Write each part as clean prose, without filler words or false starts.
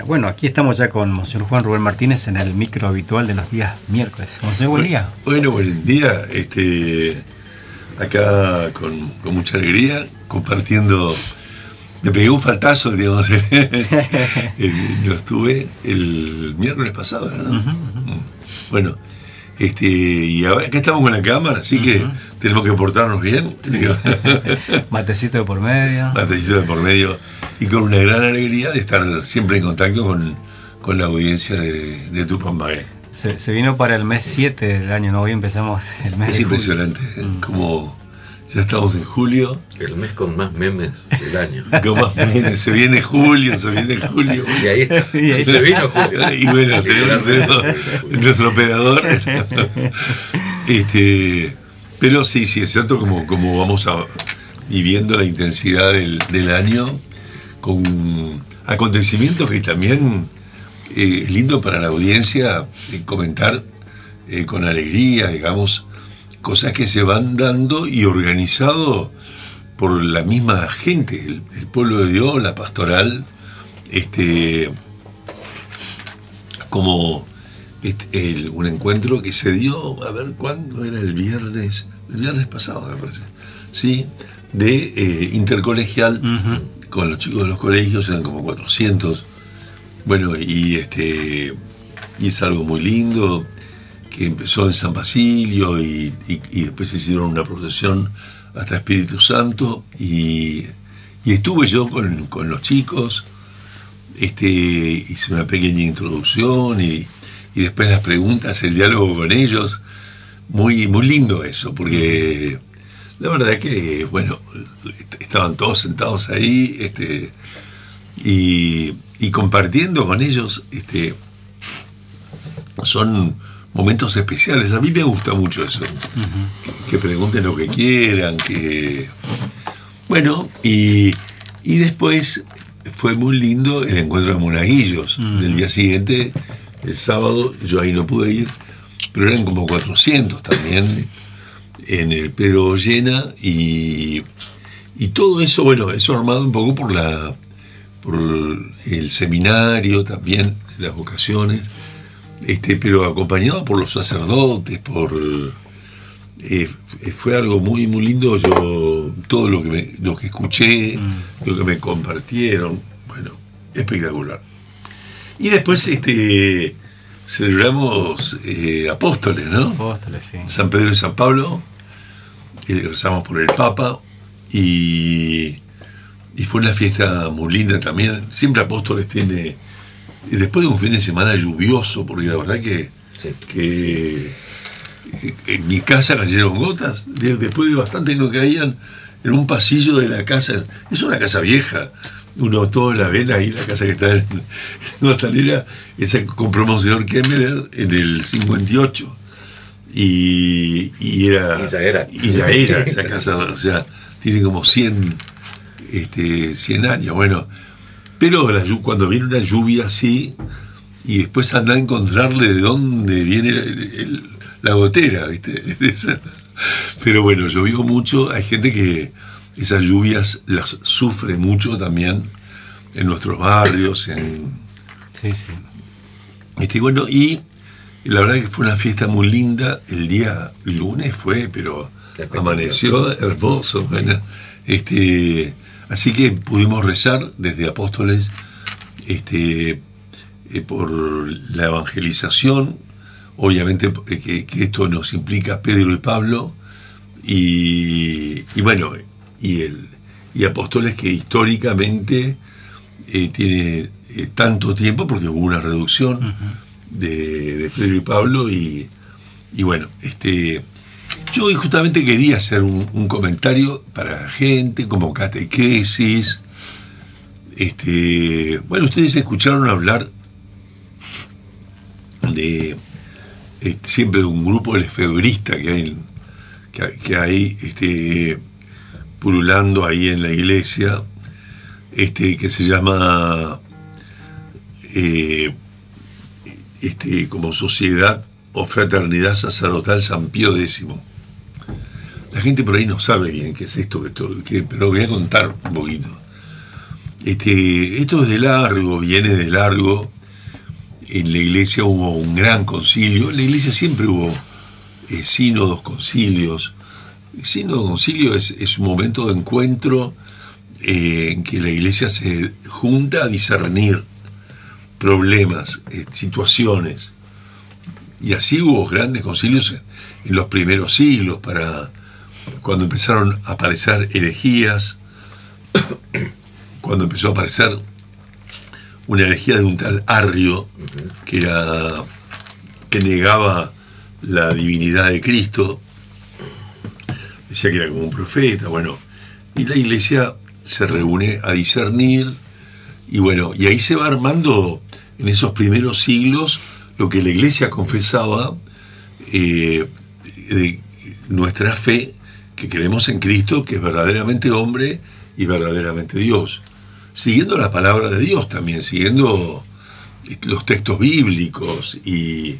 mañana. Bueno, aquí estamos ya con Monseñor Juan Rubén Martínez en el micro habitual de los días miércoles. Monseñor, buen día. Bueno, buen día. Acá con mucha alegría, compartiendo. Me pegué un faltazo, digamos. Lo estuve el miércoles pasado, ¿no? Uh-huh. Bueno, y ahora acá estamos con la cámara, así que tenemos que portarnos bien. Sí. Matecito de por medio. Matecito de por medio. Y con una gran alegría de estar siempre en contacto con la audiencia de Tupamagué. Se vino para el mes 7 del año, ¿no? Hoy empezamos el mes. Es impresionante, como ya estamos en julio. El mes con más memes del año. Con más memes, se viene julio. Y ahí se vino julio. Y bueno, tenemos nuestro operador. Pero sí, es cierto, como vamos viviendo la intensidad del año, con acontecimientos que también es lindo para la audiencia comentar con alegría, digamos, cosas que se van dando y organizado por la misma gente, el pueblo de Dios, la pastoral, como un encuentro que se dio, a ver cuándo era, el viernes pasado, me parece, sí, de intercolegial. Uh-huh. Con los chicos de los colegios, eran como 400. Bueno, y es algo muy lindo, que empezó en San Basilio y después se hicieron una procesión hasta Espíritu Santo, y estuve yo con los chicos, hice una pequeña introducción y después las preguntas, el diálogo con ellos, muy, muy lindo eso, porque la verdad es que, bueno, estaban todos sentados ahí, y compartiendo con ellos, son momentos especiales. A mí me gusta mucho eso, que pregunten lo que quieran, bueno, y después fue muy lindo el encuentro de monaguillos del día siguiente, el sábado. Yo ahí no pude ir, pero eran como 400 también en el Pedro Ollena, y todo eso, bueno, eso armado un poco por el seminario también, las vocaciones, pero acompañado por los sacerdotes, fue algo muy, muy lindo. Yo, todo lo que escuché, lo que me compartieron, bueno, espectacular. Y después celebramos Apóstoles, ¿no? Apóstoles, sí. San Pedro y San Pablo, rezamos por el Papa, y fue una fiesta muy linda también. Siempre Apóstoles tiene, después de un fin de semana lluvioso, porque la verdad que en mi casa cayeron gotas, después de bastante que no caían en un pasillo de la casa. Es una casa vieja, uno todo la ve ahí, la casa que está en Hostalera, esa que compró Monseñor Kemmerer en el 58, y ya era esa casa, o sea, tiene como 100 años, bueno, pero cuando viene una lluvia así, y después anda a encontrarle de dónde viene la gotera, ¿viste? Pero bueno, llovió mucho. Hay gente que esas lluvias las sufre mucho también en nuestros barrios, Sí. Bueno, y la verdad que fue una fiesta muy linda. El día lunes fue, pero amaneció hermoso, bueno, así que pudimos rezar desde Apóstoles, por la evangelización, obviamente que esto nos implica Pedro y Pablo, y bueno, y Apóstoles, que históricamente tiene tanto tiempo, porque hubo una reducción de Pedro y Pablo, y bueno, yo hoy justamente quería hacer un comentario para la gente, como catequesis. Bueno, ustedes escucharon hablar de siempre un grupo lefebrista que hay pululando ahí en la iglesia, que se llama como Sociedad o Fraternidad Sacerdotal San Pío X. La gente por ahí no sabe bien qué es esto, pero voy a contar un poquito. Esto es de largo, viene de largo. En la iglesia hubo un gran concilio. En la iglesia siempre hubo sínodos, concilios. El sínodo, concilio es un momento de encuentro en que la iglesia se junta a discernir problemas, situaciones. Y así hubo grandes concilios en los primeros siglos, cuando empezaron a aparecer herejías, cuando empezó a aparecer una herejía de un tal Arrio, que negaba la divinidad de Cristo, decía que era como un profeta, bueno, y la iglesia se reúne a discernir, y bueno, y ahí se va armando en esos primeros siglos lo que la iglesia confesaba de nuestra fe, que creemos en Cristo, que es verdaderamente hombre y verdaderamente Dios, siguiendo la palabra de Dios también, siguiendo los textos bíblicos, y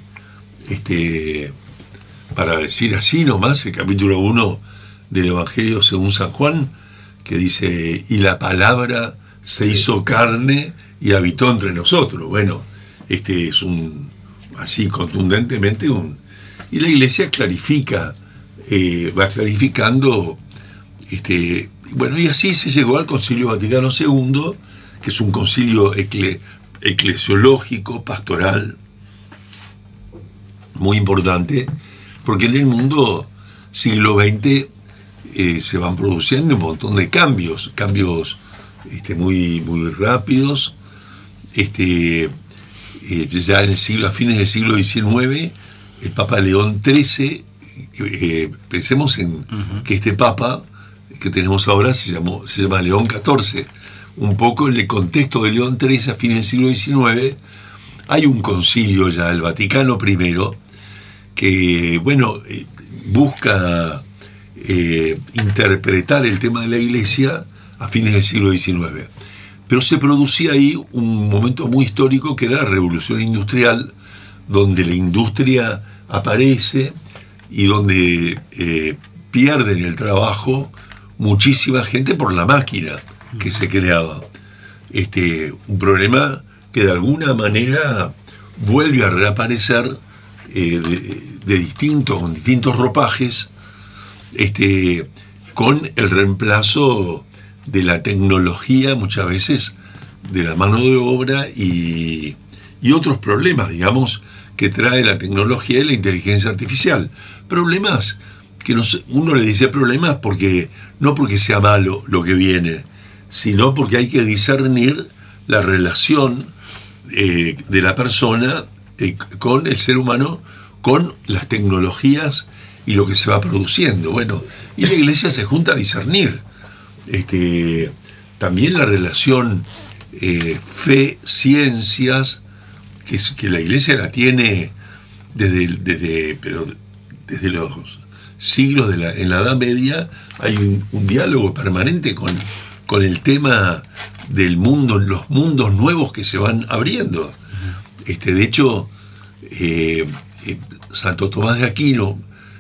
para decir así nomás, el capítulo 1 del Evangelio según San Juan, que dice, y la palabra se hizo carne y habitó entre nosotros. Bueno, es así contundentemente y la iglesia clarifica, va clarificando, bueno, y así se llegó al Concilio Vaticano II, que es un concilio eclesiológico, pastoral, muy importante, porque en el mundo siglo XX se van produciendo un montón de cambios muy, muy rápidos. Ya a fines del siglo XIX, el Papa León XIII, pensemos en que este Papa que tenemos ahora se llama León XIV. Un poco en el contexto de León XIII a fines del siglo XIX, hay un concilio ya, el Vaticano I, que, bueno, busca interpretar el tema de la iglesia a fines del siglo XIX. Pero se producía ahí un momento muy histórico, que era la Revolución Industrial, donde la industria aparece y donde pierden el trabajo muchísima gente por la máquina que se creaba. Un problema que de alguna manera vuelve a reaparecer con distintos ropajes, con el reemplazo de la tecnología, muchas veces de la mano de obra y otros problemas, digamos, que trae la tecnología y la inteligencia artificial. Problemas que uno le dice problemas no porque sea malo lo que viene, sino porque hay que discernir la relación de la persona con el ser humano, con las tecnologías y lo que se va produciendo. Bueno, y la iglesia se junta a discernir también la relación fe-ciencias, que la iglesia la tiene desde los siglos en la Edad Media. Hay un diálogo permanente con el tema del mundo, los mundos nuevos que se van abriendo. De hecho, Santo Tomás de Aquino,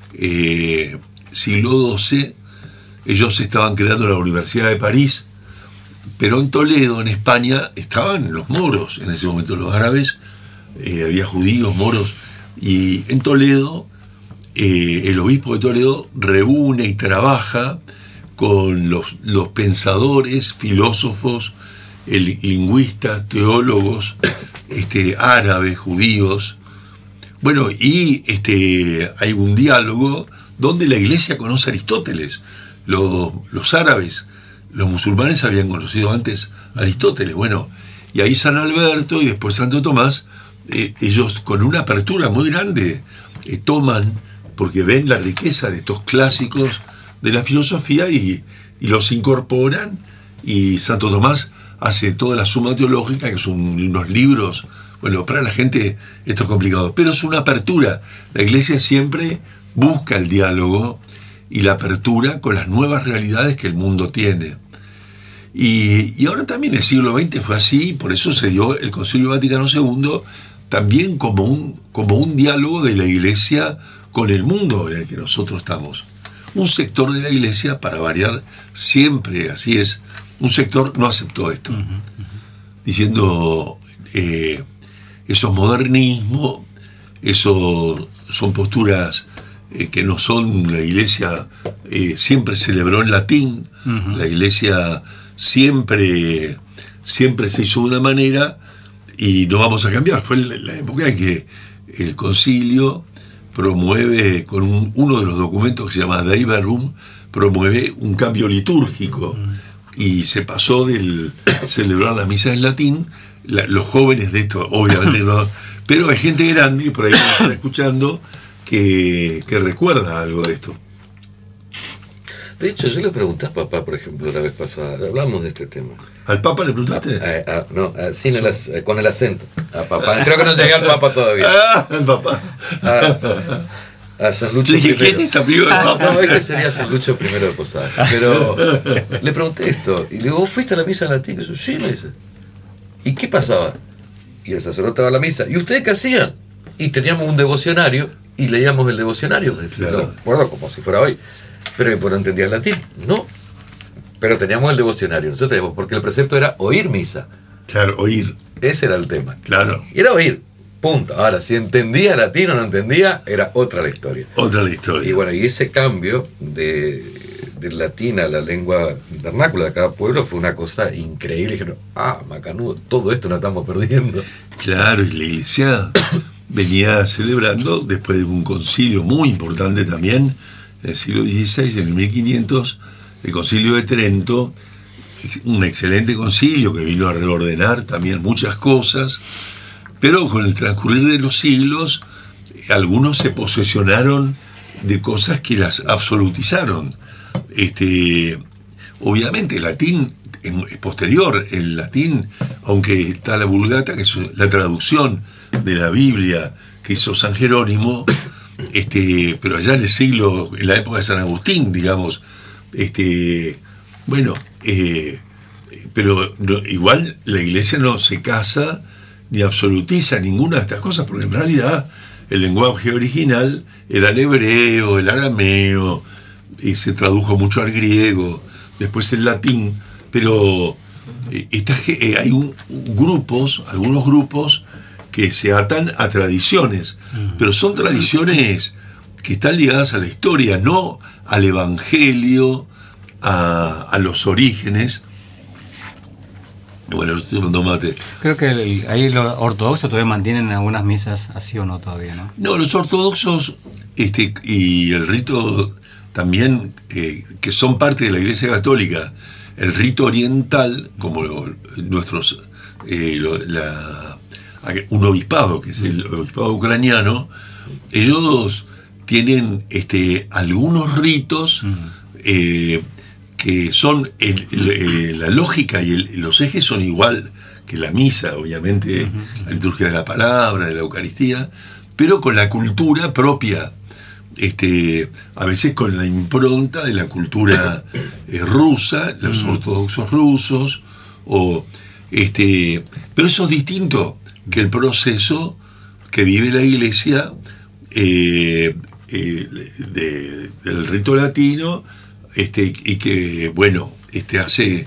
siglo XII, ellos estaban creando la Universidad de París, pero en Toledo, en España, estaban los moros en ese momento, los árabes, había judíos, moros, y en Toledo, el obispo de Toledo reúne y trabaja con los pensadores, filósofos, lingüistas, teólogos, árabes, judíos. Bueno, y hay un diálogo donde la iglesia conoce a Aristóteles. Los árabes, los musulmanes habían conocido antes a Aristóteles. Bueno, y ahí San Alberto y después Santo Tomás, ellos con una apertura muy grande toman, porque ven la riqueza de estos clásicos de la filosofía y los incorporan, y Santo Tomás hace toda la Suma Teológica, que son unos libros. Bueno, para la gente esto es complicado, pero es una apertura. La iglesia siempre busca el diálogo y la apertura con las nuevas realidades que el mundo tiene. Y ahora también el siglo XX fue así, por eso se dio el Concilio Vaticano II también como un diálogo de la iglesia con el mundo en el que nosotros estamos. Un sector de la iglesia, para variar, siempre, así es, un sector no aceptó esto, diciendo eso es modernismo, eso son posturas que no son. La Iglesia siempre celebró en latín, la Iglesia siempre se hizo de una manera y no vamos a cambiar. Fue la época en que el concilio promueve, con uno de los documentos que se llama Dei Verbum, promueve un cambio litúrgico y se pasó del celebrar la misa en latín. Los jóvenes de esto, obviamente no, pero hay gente grande, por ahí que está escuchando, que recuerda algo de esto. De hecho, yo le pregunté a papá, por ejemplo, la vez pasada, hablamos de este tema. ¿Al Papa le preguntaste? No, sin con el acento. A papá. Creo que no llegué al Papa todavía. Al Papa. A San Lucho I. ¿Quién es amigo del Papa? No, este sería San Lucho I de Posada. Pero le pregunté esto. Y le digo, ¿vos fuiste a la misa en latín? Y yo, sí, me dice. ¿Y qué pasaba? Y el sacerdote daba la misa. ¿Y ustedes qué hacían? Y teníamos un devocionario y leíamos el devocionario. Claro. Bueno, como si fuera hoy. Pero no entendía el latín. No. Pero teníamos el devocionario. Nosotros teníamos, porque el precepto era oír misa. Claro, oír. Ese era el tema. Claro. Y era oír. Punto. Ahora, si entendía latín o no entendía, era otra la historia. Otra la historia. Y bueno, y ese cambio del latín a la lengua vernácula de cada pueblo fue una cosa increíble. Dijeron, macanudo, todo esto nos estamos perdiendo. Claro, y la Iglesia venía celebrando, después de un concilio muy importante también, en el siglo XVI, en el 1500, el concilio de Trento, un excelente concilio que vino a reordenar también muchas cosas, pero con el transcurrir de los siglos, algunos se posesionaron de cosas que las absolutizaron. Obviamente el latín es posterior. El latín, aunque está la Vulgata, que es la traducción de la Biblia que hizo San Jerónimo, pero allá en la época de San Agustín, digamos, pero igual la Iglesia no se casa ni absolutiza ninguna de estas cosas, porque en realidad el lenguaje original era el hebreo, el arameo, y se tradujo mucho al griego, después el latín, pero hay algunos grupos que se atan a tradiciones, pero son tradiciones que están ligadas a la historia, no al evangelio, a los orígenes. Bueno, estoy tomando mate. Creo que ahí los ortodoxos todavía mantienen algunas misas así o no todavía, ¿no? No, los ortodoxos y el rito también, que son parte de la Iglesia Católica, el rito oriental, como nuestros un obispado, que es el obispado ucraniano, ellos tienen algunos ritos que son la lógica y los ejes son igual que la misa, obviamente, la liturgia de la palabra, de la Eucaristía, pero con la cultura propia, a veces con la impronta de la cultura rusa, los ortodoxos rusos, pero eso es distinto que el proceso que vive la Iglesia del rito latino, y que, bueno, hace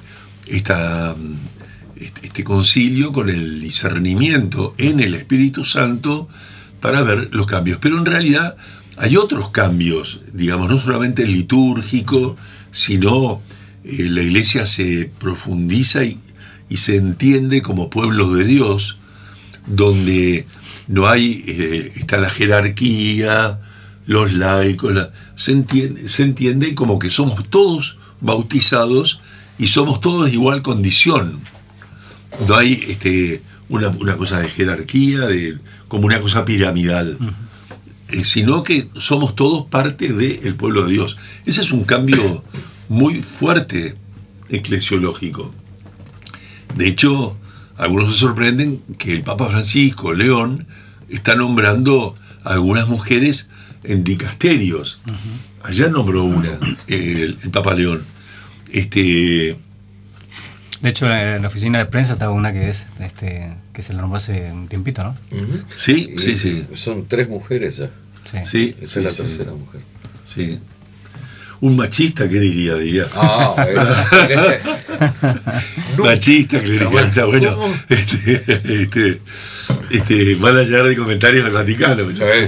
este concilio con el discernimiento en el Espíritu Santo para ver los cambios. Pero en realidad hay otros cambios, digamos, no solamente el litúrgico, sino la Iglesia se profundiza y se entiende como pueblo de Dios, donde no hay, está la jerarquía, los laicos, se entiende como que somos todos bautizados y somos todos de igual condición. No hay una cosa de jerarquía, como una cosa piramidal, sino que somos todos parte del pueblo de Dios. Ese es un cambio muy fuerte eclesiológico. De hecho, algunos se sorprenden que el Papa Francisco, León, está nombrando a algunas mujeres en dicasterios. Allá nombró una, el Papa León. De hecho, en la oficina de prensa estaba una que se la nombró hace un tiempito, ¿no? Sí, sí. Son 3 mujeres ya. Sí. Esa es la tercera mujer. Sí. un machista, ¿qué diría? Diría. Machista, clericalista, bueno, van a llegar de comentarios del Vaticano.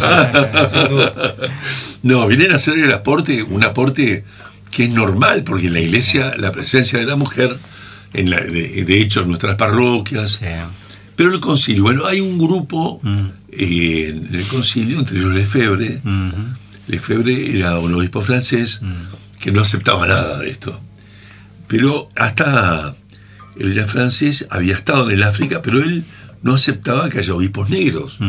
No, vienen a hacer un aporte que es normal, porque en la iglesia la presencia de la mujer, de hecho en nuestras parroquias, sí. Pero el concilio, bueno, hay un grupo en el concilio, entre ellos Lefebvre. Lefebvre era un obispo francés que no aceptaba nada de esto. Pero él era francés, había estado en el África, pero él no aceptaba que haya obispos negros.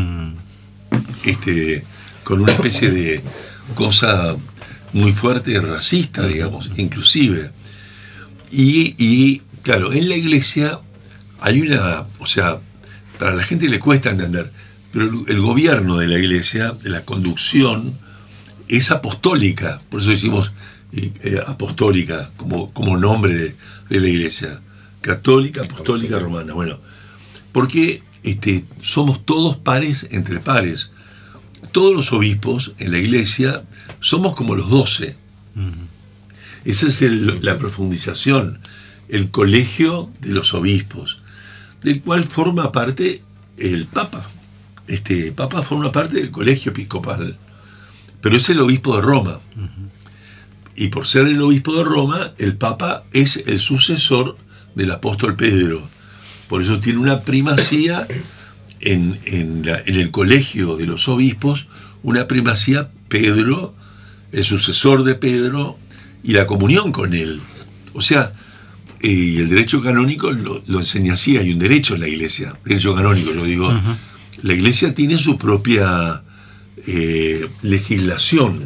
Con una especie de cosa muy fuerte, racista, digamos, inclusive. Y claro, en la iglesia hay para la gente le cuesta entender, pero el gobierno de la iglesia, de la conducción, es apostólica, por eso decimos apostólica como nombre de la iglesia, católica, apostólica, romana. Bueno, porque somos todos pares entre pares. Todos los obispos en la iglesia somos como los 12. Esa es la profundización, el colegio de los obispos, del cual forma parte el Papa. Papa forma parte del colegio episcopal, pero es el obispo de Roma. Y por ser el obispo de Roma, el Papa es el sucesor del apóstol Pedro. Por eso tiene una primacía en el colegio de los obispos, una primacía Pedro, el sucesor de Pedro, y la comunión con él. O sea, y el derecho canónico lo enseña así. Hay un derecho en la iglesia, derecho canónico, lo digo. La iglesia tiene su propia legislación.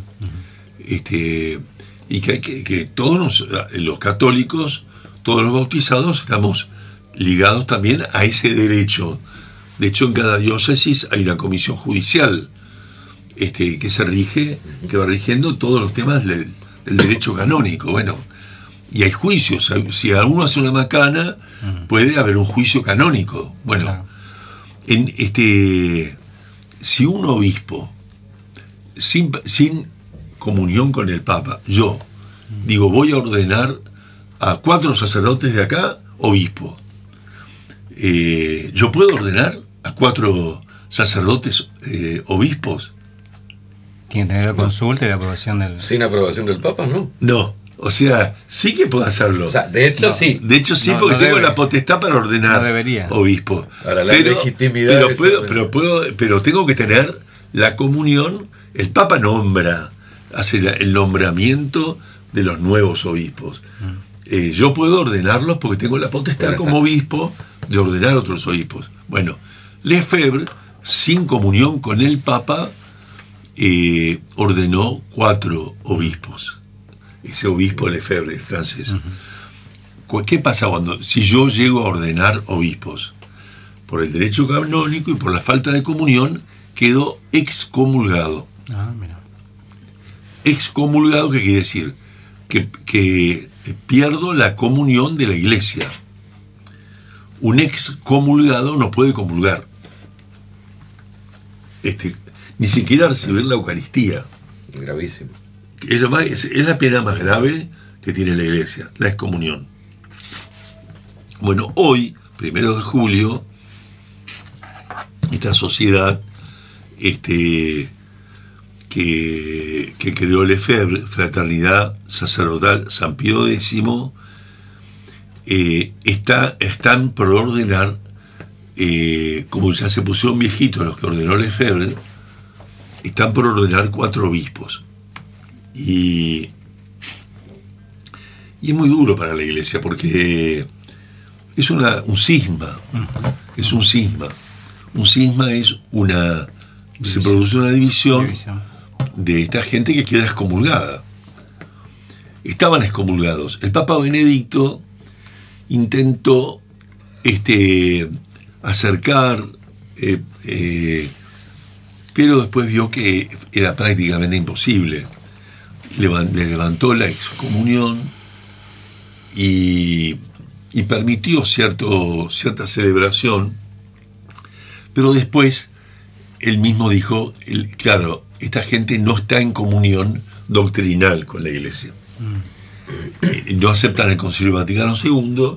Y que todos los católicos, todos los bautizados, estamos ligados también a ese derecho. De hecho, en cada diócesis hay una comisión judicial que va rigiendo todos los temas del derecho canónico. Bueno, y hay juicios. Si alguno hace una macana, puede haber un juicio canónico. Bueno, claro. Si un obispo sin comunión con el Papa, yo digo, voy a ordenar a 4 sacerdotes de acá obispo, ¿yo puedo ordenar a 4 sacerdotes obispos? Tiene que tener la consulta y la aprobación del... ¿Sin aprobación del Papa, no? No, o sea, sí que puedo hacerlo. O sea, de hecho sí. De hecho sí, porque tengo la potestad para ordenar obispo. Ahora, la legitimidad... Pero tengo que tener la comunión. El Papa hace el nombramiento de los nuevos obispos. Yo puedo ordenarlos porque tengo la potestad como obispo de ordenar otros obispos. Bueno, Lefebvre, sin comunión con el Papa, ordenó 4 obispos. Ese obispo Lefebvre, francés. ¿Qué pasa si yo llego a ordenar obispos? Por el derecho canónico y por la falta de comunión, quedo excomulgado. Mira. Excomulgado, ¿qué quiere decir? Que pierdo la comunión de la iglesia. Un excomulgado no puede comulgar. Ni siquiera recibir la Eucaristía. Gravísimo. Es la pena más grave que tiene la iglesia, la excomunión. Bueno, hoy, 1 de julio, esta sociedad que creó Lefebvre, Fraternidad Sacerdotal San Pío X, están por ordenar, como ya se pusieron viejitos los que ordenó Lefebvre, están por ordenar 4 obispos. Y es muy duro para la iglesia porque es un cisma. Es un cisma. Un cisma es se produce una división de esta gente que queda excomulgada. Estaban excomulgados. El Papa Benedicto intentó acercar, pero después vio que era prácticamente imposible. Le levantó la excomunión y permitió cierta celebración, pero después él mismo dijo, claro, esta gente no está en comunión doctrinal con la Iglesia. No aceptan el Concilio Vaticano II,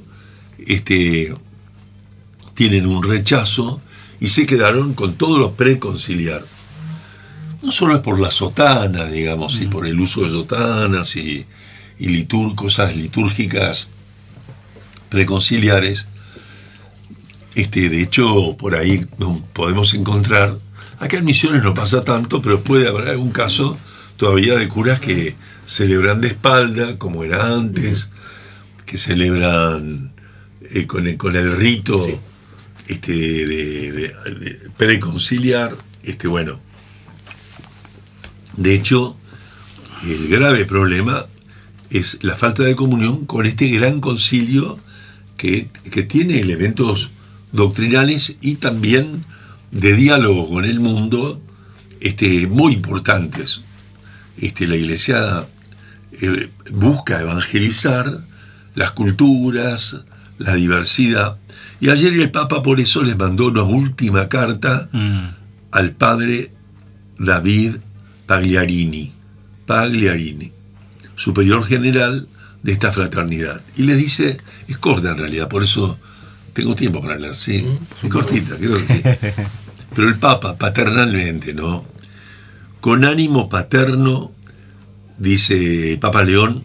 tienen un rechazo y se quedaron con todo lo preconciliar. No solo es por la sotana, digamos, y por el uso de sotanas y cosas litúrgicas preconciliares. De hecho, por ahí podemos encontrar, acá en Misiones no pasa tanto, pero puede haber algún caso todavía de curas que celebran de espalda, como era antes, que celebran con el rito, sí, de preconciliar. Bueno, de hecho, el grave problema es la falta de comunión con este gran concilio que tiene elementos doctrinales y también de diálogo con el mundo muy importantes. La Iglesia busca evangelizar las culturas, la diversidad, y ayer el Papa por eso les mandó una última carta al padre David Pagliarini, superior general de esta fraternidad, y les dice, es corta en realidad, por eso tengo tiempo para leer, sí, es cortita, creo que sí. Pero el Papa, paternalmente, ¿no? Con ánimo paterno, dice el Papa León,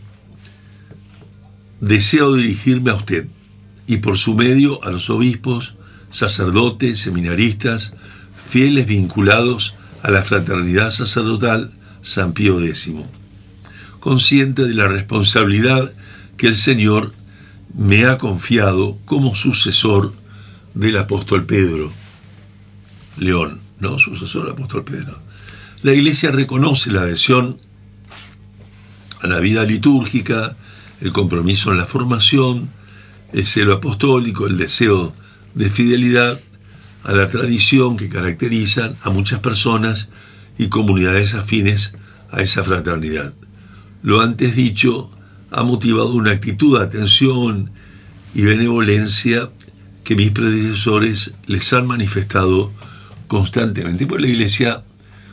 deseo dirigirme a usted y por su medio a los obispos, sacerdotes, seminaristas, fieles vinculados a la fraternidad sacerdotal San Pío X, consciente de la responsabilidad que el Señor me ha confiado como sucesor del apóstol Pedro. León, ¿no? Sucesor del apóstol Pedro. La Iglesia reconoce la adhesión a la vida litúrgica, el compromiso en la formación, el celo apostólico, el deseo de fidelidad a la tradición que caracterizan a muchas personas y comunidades afines a esa fraternidad. Lo antes dicho ha motivado una actitud de atención y benevolencia que mis predecesores les han manifestado constantemente. Pues la Iglesia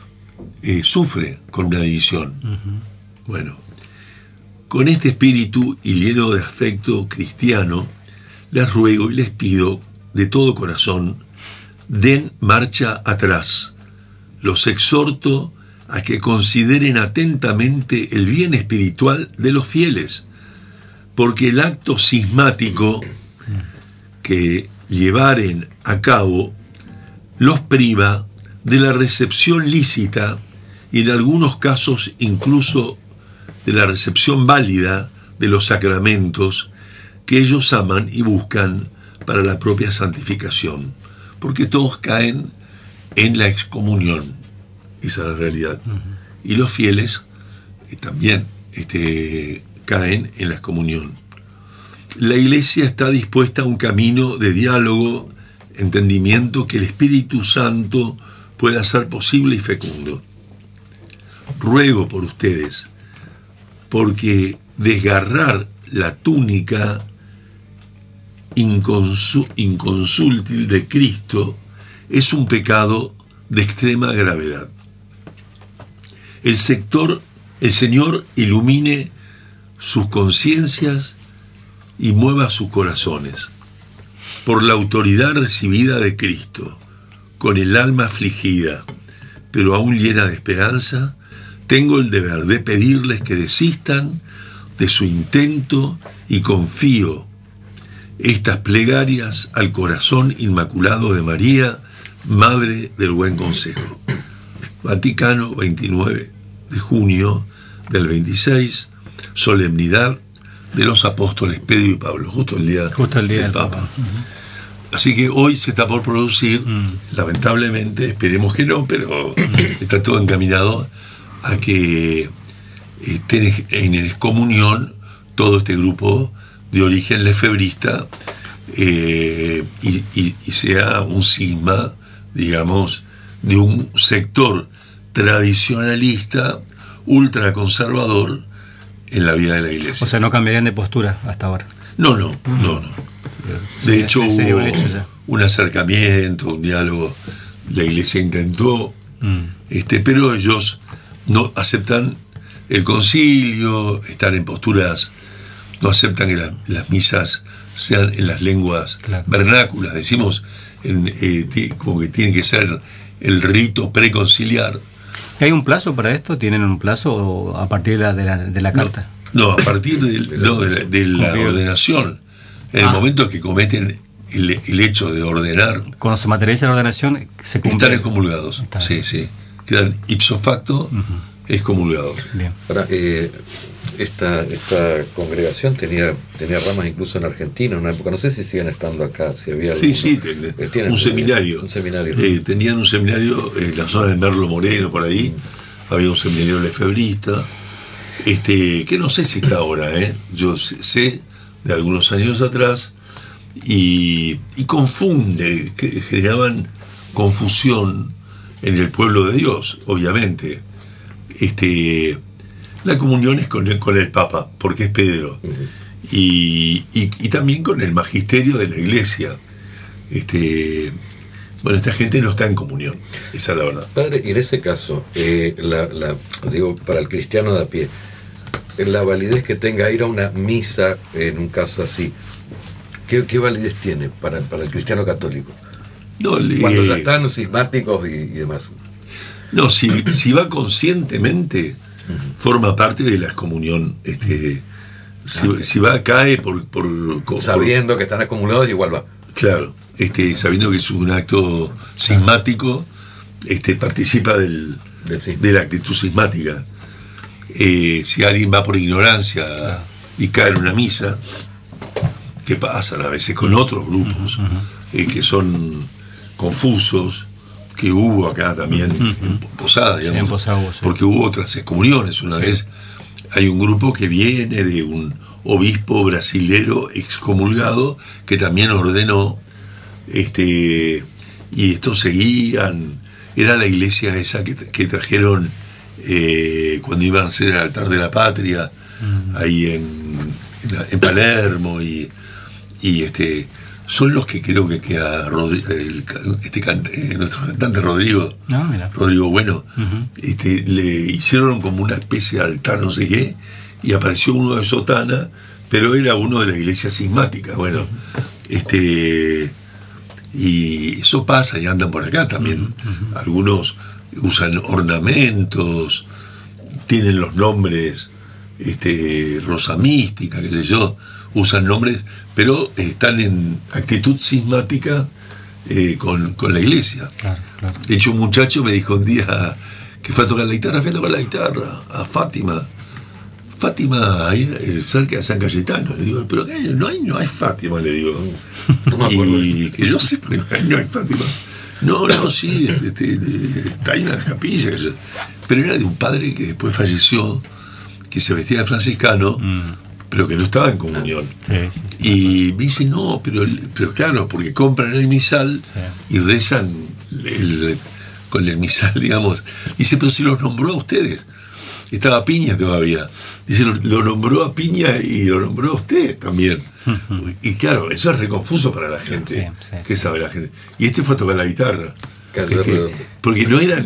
sufre con una división. Bueno, con este espíritu y lleno de afecto cristiano, les ruego y les pido de todo corazón, den marcha atrás. Los exhorto a que consideren atentamente el bien espiritual de los fieles, porque el acto cismático que llevaren a cabo los priva de la recepción lícita y en algunos casos incluso de la recepción válida de los sacramentos que ellos aman y buscan para la propia santificación, porque todos caen en la excomunión. Esa es la realidad. Y los fieles también caen en la excomunión. La Iglesia está dispuesta a un camino de diálogo, entendimiento que el Espíritu Santo pueda hacer posible y fecundo. Ruego por ustedes, porque desgarrar la túnica inconsútil de Cristo es un pecado de extrema gravedad. El Señor ilumine sus conciencias y mueva sus corazones. Por la autoridad recibida de Cristo, con el alma afligida, pero aún llena de esperanza, tengo el deber de pedirles que desistan de su intento y confío estas plegarias al corazón inmaculado de María, Madre del Buen Consejo. Vaticano, 29 de junio del 26, solemnidad de los apóstoles Pedro y Pablo, justo el día del Papa. Así que hoy se está por producir, lamentablemente, esperemos que no, pero está todo encaminado a que estén en excomunión todo este grupo de origen lefebrista y sea un cisma, digamos, de un sector tradicionalista, ultraconservador en la vida de la Iglesia. O sea, no cambiarían de postura hasta ahora. No. De hecho, hubo un acercamiento, un diálogo. La Iglesia intentó, pero ellos no aceptan el concilio, están en posturas, no aceptan que las misas sean en las lenguas vernáculas, decimos, como que tiene que ser el rito preconciliar. ¿Hay un plazo para esto? ¿Tienen un plazo o a partir de la carta? No, a partir de la ordenación. En el momento que cometen el hecho de ordenar. Cuando se materializa la ordenación, se cumple. Están excomulgados. Sí. Quedan ipso facto excomulgados. Bien. Ahora, esta congregación tenía ramas incluso en Argentina en una época. No sé si siguen estando acá. Si había un seminario. Tenían un seminario en la zona de Merlo Moreno, por ahí. Había un seminario lefebrista. Que no sé si está ahora, yo sé de algunos años atrás, y confunde, que generaban confusión en el pueblo de Dios, obviamente. La comunión es con el Papa, porque es Pedro, y también con el magisterio de la Iglesia. Bueno, esta gente no está en comunión, esa es la verdad. Padre, y en ese caso, digo, para el cristiano de a pie, la validez que tenga ir a una misa en un caso así, ¿qué validez tiene para el cristiano católico? Cuando ya están cismáticos y demás. No, si va conscientemente, forma parte de la excomunión. Si va, cae por sabiendo que están acumulados, igual va. Claro, sabiendo que es un acto cismático, participa de la actitud cismática. Si alguien va por ignorancia y cae en una misa, que pasan a veces con otros grupos que son confusos, que hubo acá también en Posada, digamos, en Posada, porque hubo otras excomuniones. Una vez hay un grupo que viene de un obispo brasilero excomulgado que también ordenó, y estos seguían, era la iglesia esa que trajeron cuando iban a hacer el altar de la patria, ahí en Palermo, y son los que creo que queda nuestro cantante Rodrigo Bueno, le hicieron como una especie de altar, no sé qué, y apareció uno de sotana, pero era uno de la iglesia cismática. Bueno, y eso pasa y andan por acá también. Algunos usan ornamentos, tienen los nombres, Rosa Mística, qué sé yo, usan nombres, pero están en actitud cismática con la iglesia. Claro. De hecho, un muchacho me dijo un día que fue a tocar la guitarra a Fátima, ahí cerca de San Cayetano. Le digo, pero no hay Fátima, le digo. No me acuerdo y que yo sé, pero no hay Fátima. No, sí, está ahí una capilla. Pero era de un padre que después falleció, que se vestía de franciscano, pero que no estaba en comunión. Sí. Y me dice, no, pero claro, porque compran el misal y rezan con el misal, digamos. Dice, pero si los nombró a ustedes. Estaba Piña todavía. Dice, lo nombró a Piña y lo nombró a usted también. Y claro, eso es reconfuso para la gente. ¿Qué sabe la gente? Y fue a tocar la guitarra. Porque no eran,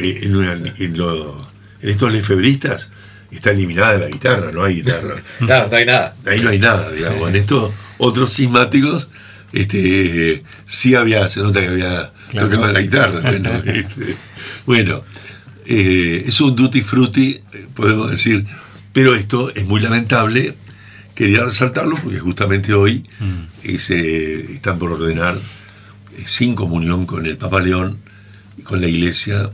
en estos lefebristas está eliminada la guitarra, no hay guitarra. No hay nada. Ahí no hay nada, digamos. En estos otros cismáticos, sí se nota que había tocado la guitarra. Bueno, es un tutti frutti, podemos decir, pero esto es muy lamentable. Quería resaltarlo porque justamente hoy están por ordenar, sin comunión con el Papa León y con la Iglesia,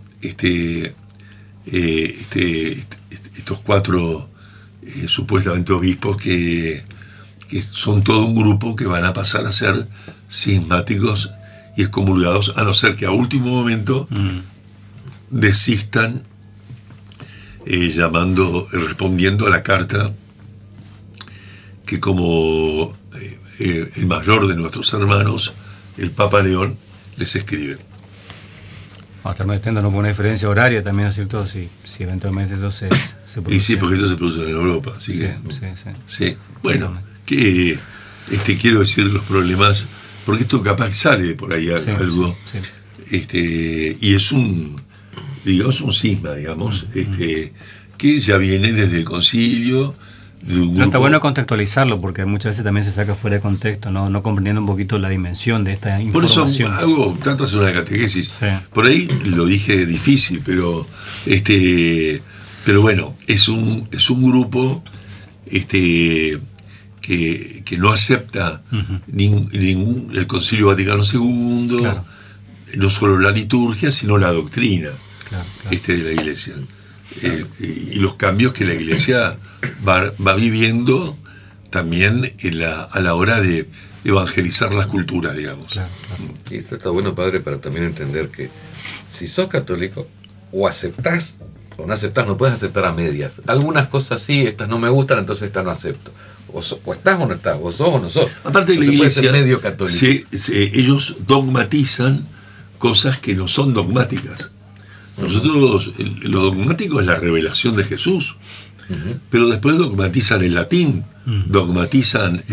estos 4 supuestamente obispos que son todo un grupo que van a pasar a ser cismáticos y excomulgados, a no ser que a último momento desistan, respondiendo a la carta que como el mayor de nuestros hermanos, el Papa León, les escribe. Hasta no entiendo, no por una diferencia horaria también, ¿no es cierto? Si eventualmente eso se produce. Y sí, porque esto se produce en Europa, así que... Sí. Bueno, que quiero decir los problemas, porque esto capaz sale por ahí algo. Sí. Y es digamos, un cisma, digamos, que ya viene desde el concilio. De un Pero está grupo. bueno contextualizarlo, porque muchas veces también se saca fuera de contexto, no comprendiendo un poquito la dimensión de esta Por eso información. hago tanto hacer una catequesis. Sí. Por ahí lo dije difícil, pero bueno, es un grupo que no acepta el Concilio Vaticano II, Claro. no solo la liturgia, sino la doctrina Claro. de la Iglesia. Y los cambios que la Iglesia va viviendo también a la hora de evangelizar las culturas, digamos. Claro. Y esto está bueno, padre, para también entender que si sos católico, o aceptás o no aceptás, no puedes aceptar a medias. Algunas cosas sí, estas no me gustan, entonces estas no acepto. O estás o no estás, o sos o no sos. Aparte de la No se puede ser Iglesia, medio católico. ellos dogmatizan cosas que no son dogmáticas. Nosotros, lo dogmático es la revelación de Jesús, pero después dogmatizan el latín, dogmatizan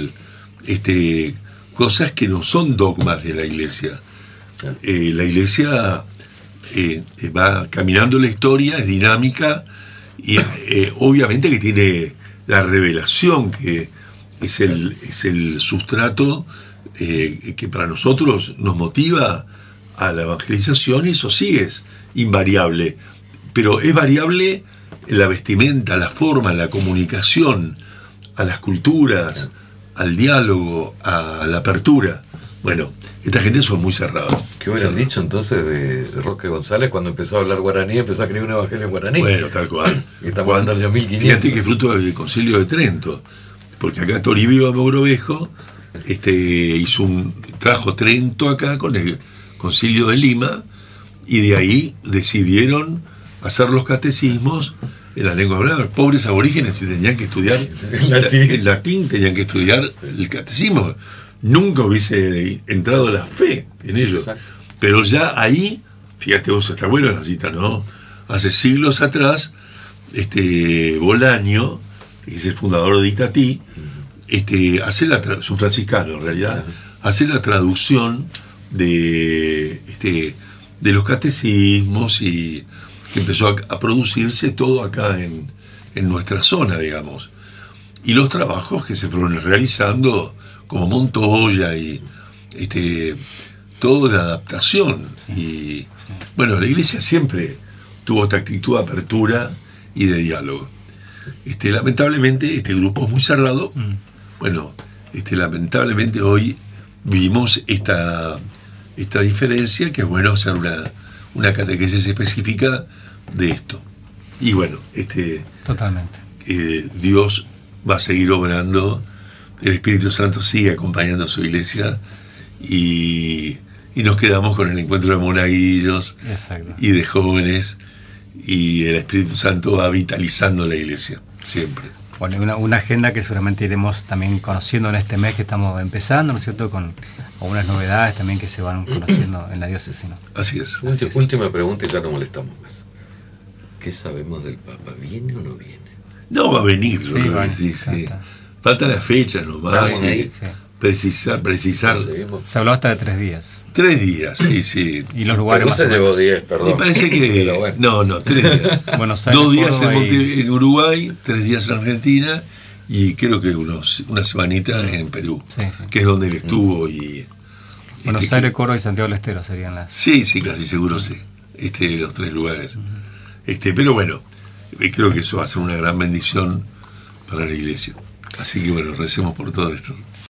cosas que no son dogmas de la Iglesia. La Iglesia va caminando la historia, es dinámica, y obviamente que tiene la revelación, que es el sustrato que para nosotros nos motiva a la evangelización, y eso sí es invariable, pero es variable en la vestimenta, la forma, la comunicación, a las culturas, al diálogo, a la apertura. Bueno, esta gente son muy cerrados. ¿Qué hubieran dicho entonces de Roque González cuando empezó a hablar guaraní, empezó a escribir un evangelio en guaraní? Bueno, tal cual. Y estamos hablando del año 1500. Fíjate que fruto del Concilio de Trento, porque acá Toribio Mogrovejo trajo Trento acá con el Concilio de Lima, y de ahí decidieron hacer los catecismos en las lenguas habladas. Pobres aborígenes, si tenían que estudiar en latín, tenían que estudiar el catecismo. Nunca hubiese entrado la fe en ellos. Exacto. Pero ya ahí, fíjate vos, está buena la cita, ¿no? Hace siglos atrás, Bolaño, que es el fundador de Itatí, es un franciscano en realidad, hace la traducción de los catecismos, y empezó a producirse todo acá en nuestra zona, digamos. Y los trabajos que se fueron realizando, como Montoya y todo de adaptación. Y bueno, la Iglesia siempre tuvo esta actitud de apertura y de diálogo. Lamentablemente este grupo es muy cerrado. Bueno, lamentablemente hoy vimos esta diferencia, que es bueno hacer una catequesis específica de esto. Y bueno, Totalmente. Dios va a seguir obrando, el Espíritu Santo sigue acompañando a su Iglesia, y nos quedamos con el encuentro de monaguillos. Exacto. Y de jóvenes, y el Espíritu Santo va vitalizando la Iglesia, siempre. Bueno, y una agenda que seguramente iremos también conociendo en este mes que estamos empezando, ¿no es cierto?, con algunas novedades también que se van conociendo en la diócesis, ¿no? Así es. Última pregunta y ya no molestamos más. ¿Qué sabemos del Papa? ¿Viene o no viene? No va a venir, Sí, yo creo bueno, que sí. está. Falta la fecha nomás. Estamos Sí. ahí. Sí. Precisar. ¿Seguimos? Se habló hasta de 3 días. 3 días, sí. Y los lugares Pero más se o llevó menos. 10, perdón. Me parece que... Pero bueno. No, 3 días. Buenos Aires, 2 días Córdoba en Uruguay, 3 días en Argentina, y creo que una semanita en Perú, Sí. que es donde él estuvo. Y Buenos Aires, Córdoba y Santiago del Estero serían las... Sí, casi seguro sí. Los 3 lugares. Pero bueno, creo que eso va a ser una gran bendición para la Iglesia. Así que bueno, recemos por todo esto.